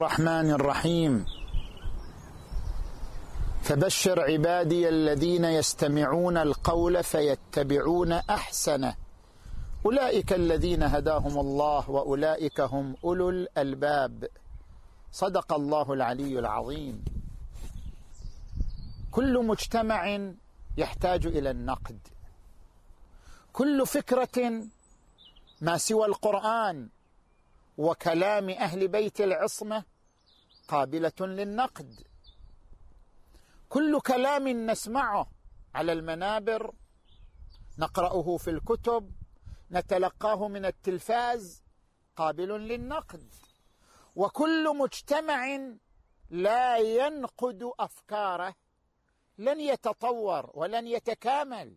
الرحمن الرحيم. فبشر عبادي الذين يستمعون القول فيتبعون أحسنه أولئك الذين هداهم الله وأولئك هم أولو الألباب. صدق الله العلي العظيم. كل مجتمع يحتاج إلى النقد. كل فكرة ما سوى القرآن وكلام أهل بيت العصمة قابلة للنقد. كل كلام نسمعه على المنابر، نقرأه في الكتب، نتلقاه من التلفاز قابل للنقد. وكل مجتمع لا ينقد أفكاره لن يتطور ولن يتكامل.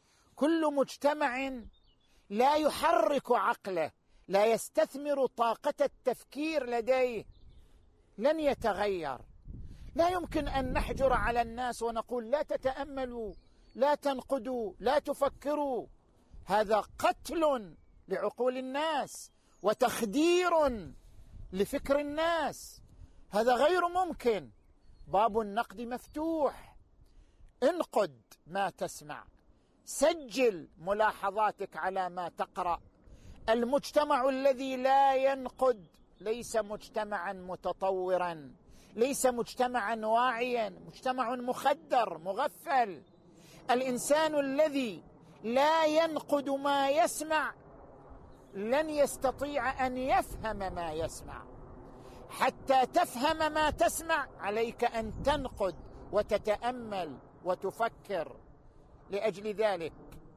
كل مجتمع لا يحرك عقله، لا يستثمر طاقة التفكير لديه، لن يتغير. لا يمكن أن نحجر على الناس ونقول لا تتأملوا، لا تنقدوا، لا تفكروا. هذا قتل لعقول الناس وتخدير لفكر الناس. هذا غير ممكن. باب النقد مفتوح. انقد ما تسمع، سجل ملاحظاتك على ما تقرأ. المجتمع الذي لا ينقد ليس مجتمعا متطورا، ليس مجتمعا واعيا، مجتمع مخدر مغفل. الإنسان الذي لا ينقد ما يسمع لن يستطيع أن يفهم ما يسمع. حتى تفهم ما تسمع عليك أن تنقد وتتأمل وتفكر. لأجل ذلك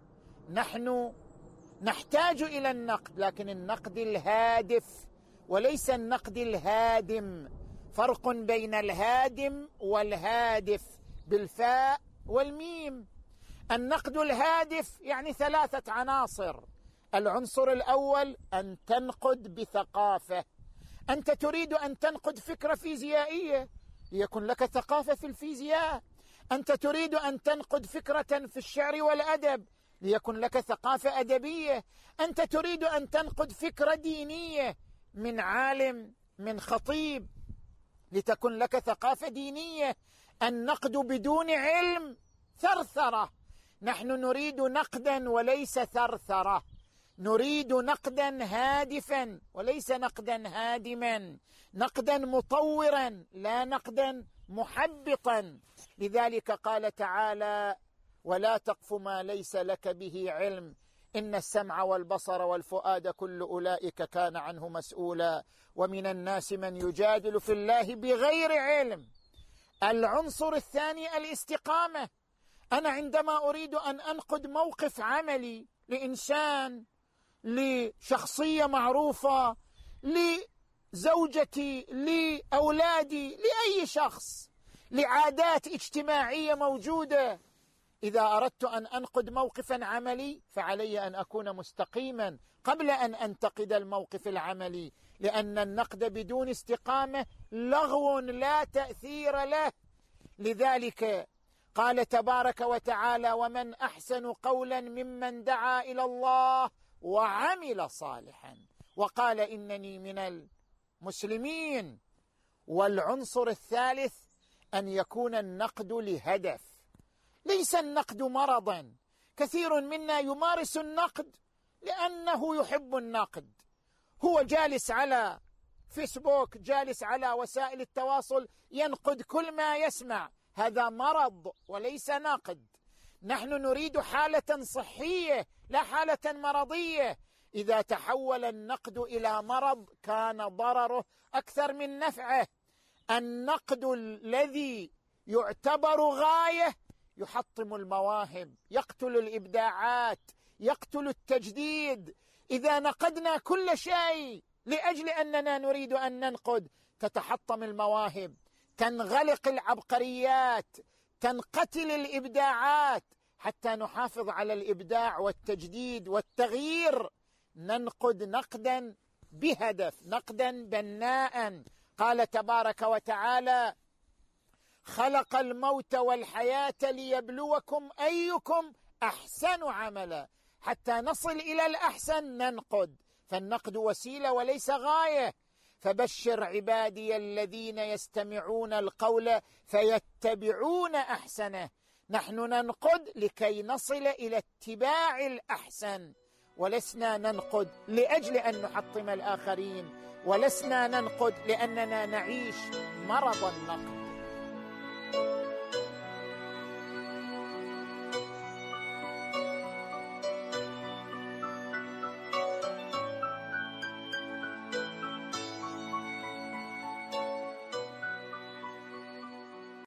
نحن نحتاج إلى النقد، لكن النقد الهادف وليس النقد الهادم. فرق بين الهادم والهادف بالفاء والميم. النقد الهادف يعني 3 عناصر. العنصر الأول أن تنقد بثقافة. أنت تريد أن تنقد فكرة فيزيائية ليكن لك ثقافة في الفيزياء. أنت تريد أن تنقد فكرة في الشعر والأدب ليكن لك ثقافة أدبية. أنت تريد أن تنقد فكرة دينية من عالم من خطيب لتكن لك ثقافة دينية. النقد بدون علم ثرثرة. نحن نريد نقدا وليس ثرثرة. نريد نقدا هادفا وليس نقدا هادما، نقدا مطورا لا نقدا محبطا. لذلك قال تعالى: ولا تقف ما ليس لك به علم إن السمع والبصر والفؤاد كل أولئك كان عنه مسؤولا ومن الناس من يجادل في الله بغير علم. العنصر الثاني الاستقامة. أنا عندما أريد أن أنقد موقف عملي لإنسان، لشخصية معروفة، لزوجتي، لأولادي، لأي شخص، لعادات اجتماعية موجودة، إذا أردت أن أنقد موقفا عملي فعلي أن أكون مستقيما قبل أن أنتقد الموقف العملي، لأن النقد بدون استقامة لغو لا تأثير له. لذلك قال تبارك وتعالى: ومن أحسن قولا ممن دعا إلى الله وعمل صالحا وقال إنني من المسلمين. والعنصر الثالث أن يكون النقد لهدف، ليس النقد مرضا. كثير منا يمارس النقد لأنه يحب النقد. هو جالس على فيسبوك، جالس على وسائل التواصل، ينقد كل ما يسمع. هذا مرض وليس نقد. نحن نريد حالة صحية لا حالة مرضية. إذا تحول النقد إلى مرض كان ضرره أكثر من نفعه. النقد الذي يعتبر غاية يحطم المواهب، يقتل الإبداعات، يقتل التجديد. إذا نقدنا كل شيء لأجل أننا نريد أن ننقد تتحطم المواهب، تنغلق العبقريات، تنقتل الإبداعات. حتى نحافظ على الإبداع والتجديد والتغيير ننقد نقدا بهدف، نقدا بناء. قال تبارك وتعالى: خلق الموت والحياة ليبلوكم أيكم أحسن عملا. حتى نصل إلى الأحسن ننقد. فالنقد وسيلة وليس غاية. فبشر عبادي الذين يستمعون القول فيتبعون أحسنه. نحن ننقد لكي نصل إلى اتباع الأحسن، ولسنا ننقد لأجل أن نحطم الآخرين، ولسنا ننقد لأننا نعيش مرض النقد.